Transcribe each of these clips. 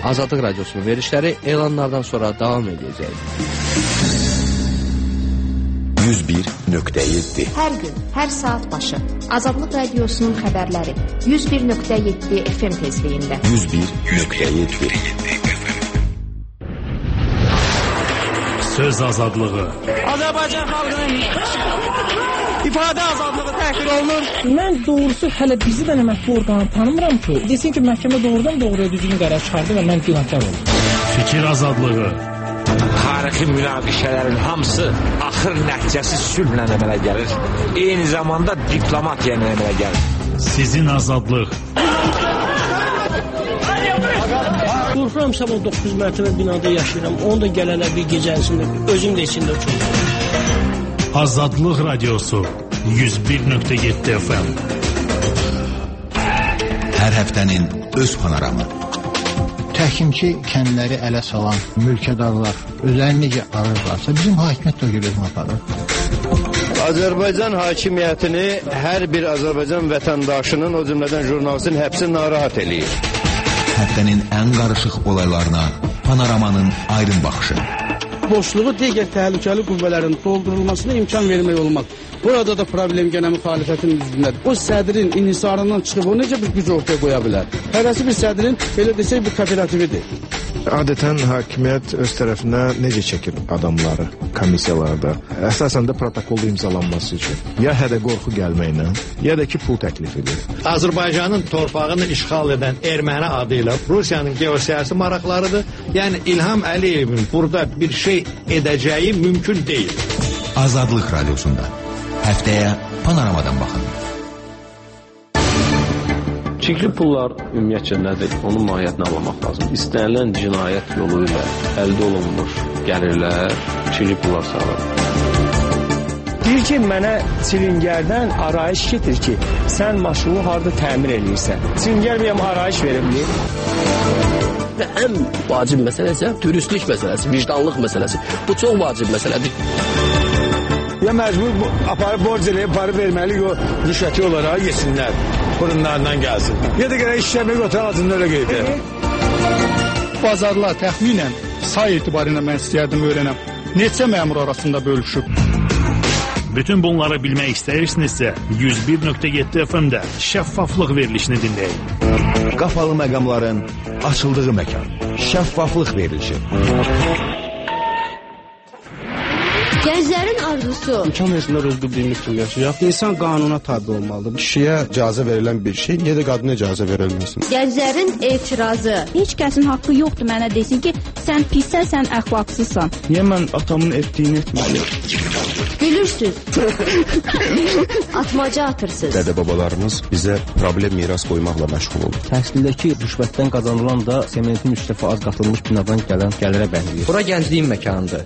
Azadlıq Radiosunun verilişləri elanlardan sonra davam edəcək. 101.7 Hər gün, hər saat başı Azadlıq Radiosunun xəbərləri 101.7 FM tezliyində. 101.7 Söz azadlığı. Azərbaycan xalqının ifadə azadlığı təhqir olunur. Mən doğrusu hələ bizi də məhkəmə orqanı tanımıram ki, desin ki, məhkəmə doğrudan doğruya düzgün qərar çıxardı və mən günahkar oldum. Fikir azadlığı. Tarixi münaqişələrin hamısı axır nəticəsi sülhlə əmələ gəlir. Eyni zamanda diplomatiya ilə əmələ gəlir. Sizin azadlıq. Qorxuram sabah 9 mərtəbə binada yaşayıram. Onu da gələnə bir gecə içində, özüm də içində uçurum. Azadlıq Radiosu 101.7 FM. Hər həftənin öz panoramı. Təhkimçi kəndləri ələ salan mülkədarlar özlərini necə arırlarsa, bizim hakimiyyət də görürəm aparır. Azərbaycan hakimiyyətini hər bir Azərbaycan vətəndaşının, o cümlədən jurnalistin həbsi narahat eləyir. Həftənin ən qarışıq olaylarına panoramanın aydın baxışı. Boşluğu digər təhlükəli qüvvələrin doldurulmasına imkan vermək olmaq. Burada da problem gənə müxalifətin üzündədir. O sədrin inhisarından çıxıb o necə bir güc ortaya qoya bilər? Hərəsi bir sədrin, belə desək, bir kooperatividir. Adətən hakimiyyət öz tərəfinə necə çəkir adamları komissiyalarda? Əsasən də protokolda imzalanması üçün. Ya hədə qorxu gəlməklə, ya da ki pul təklif edir. Azərbaycanın torpağını işğal edən erməni adı ilə Rusiyanın geosiyasi maraqlarıdır. Yəni İlham Əliyevin burada bir şey edəcəyi mümkün deyil. Azadlıq Radiosunda. Həftəyə panoramadan baxın. Çirkli pullar ümumiyyətcə nədir? Onun mahiyyətini anlamaq lazım. İstənilən cinayət yolu ilə əldə olunmuş gəlirlər çirkli pullar sayılır. Deyir ki, mənə çilingərdən arayış getir ki, sən maşını harada təmir edirsən. Çilingər bəyəm arayış verebilir. Və ən vacib məsələ isə dürüstlük məsələsi, vicdanlıq məsələsi. Bu çox vacib məsələdir. Ya məcbur aparıb borc eləyib, para verməli, rüşvəti olaraq yesinlər. Burunlarından gəlsin. Ya da gələk işləmək otur, ağzında öyle qeydir. Bazarlar təxminən say etibarıyla mən istəyərdim öyrənəm. Neçə məmur arasında bölüşüb? Bütün bunları bilmək istəyirsinizsə 101.7 FM-də şəffaflıq verilişini dinləyin. Qapalı məqamların açıldığı məkan. Şəffaflıq verilişi. Gənclərin arzusu. İmkan versinlər öz bildiyimiz kimi yaşayaq. İnsan qanuna tabi olmalıdır. Kişiyə icazə verilən bir şey, niyə də qadına icazə verilməsin? Gənclərin etirazı. Heç kəsin haqqı yoxdur mənə desin ki, sən pissən, sən əxlaqsızsan. Niyə mən atamın etdiyini etməliyim? Gülürsüz. Atmaca atırsınız. Dədə-babalarımız bizə problem miras qoymaqla məşğul olur. Təhsildəki rüşvətdən qazanılan da sementin 3 dəfə az qatılmış binadan gələn gəlirə bənzəyir. Bura gəncliyin məkanıdır.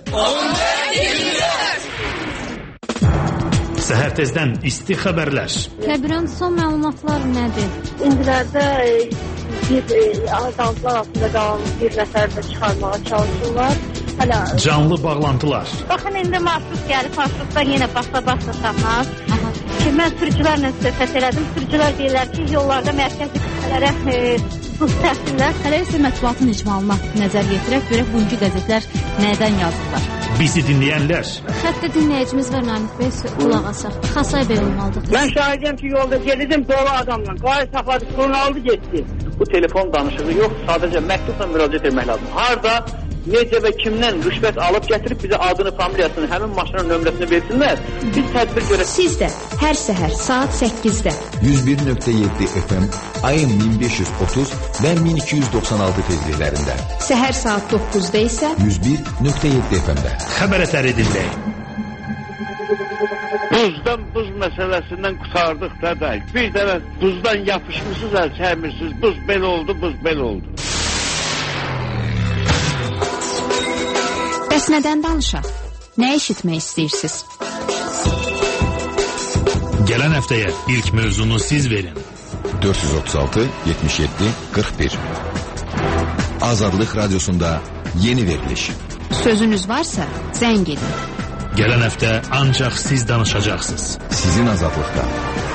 Səhər tezdən isti xəbərlər. Kəbirəm son məlumatlar nədir? İndilərdə bir azaltılar altında qalan bir nəfər də çıxarmağa çalışırlar. Canlı bağlantılar. Baxın, indi marşrut gəlib, marşrutdan yenə basa-basa tapmaz. Mən sürücülərlə söhbət elədim. Sürücülər deyirlər ki, yollarda mərkəzi qüvvələrə buz təhsillər. Hələ isə mətbuatın icmalına nəzər yetirək, görək bugünkü qəzetlər nədən yazırlar. Bizi dinləyənlər. Xəttə dinləyicimiz var Namik Bəy, qulaq asaq. Xasay Bəy olmalıdır. Mən şahidiyəm ki, yolda gedirdim dolu adamla. Qayı saxladı, sorunu aldı, getdi. Bu telefon danışığı yox, sadəcə məktubla müraciət etmək lazım. Harda, necə və kimdən rüşvət alıb gətirib bizə adını, familiyasını, həmin maşının nömrəsini versinlər. Biz tədbir görək. Siz də hər səhər saat 8-də 101.7 FM ayın 1530 və 1296 tezliklərində. Səhər saat 9-da isə 101.7 FM-də. Xəbər əsəri dinləyin. Buzdan buz məsələsindən qurtardıq da. Bir dəfə buzdan yapışmışsınız, əl çəkmirsiniz. Buz belə oldu, buz belə oldu. Bəs nədən danışaq? Nə eşitmək istəyirsiniz? Gələn həftəyə ilk mövzunu siz verin. 436 77 41 Azadlıq Radiosunda yeni veriliş. Sözünüz varsa zəng edin. Gələn həftə ancaq siz danışacaqsınız. Sizin azadlıqda.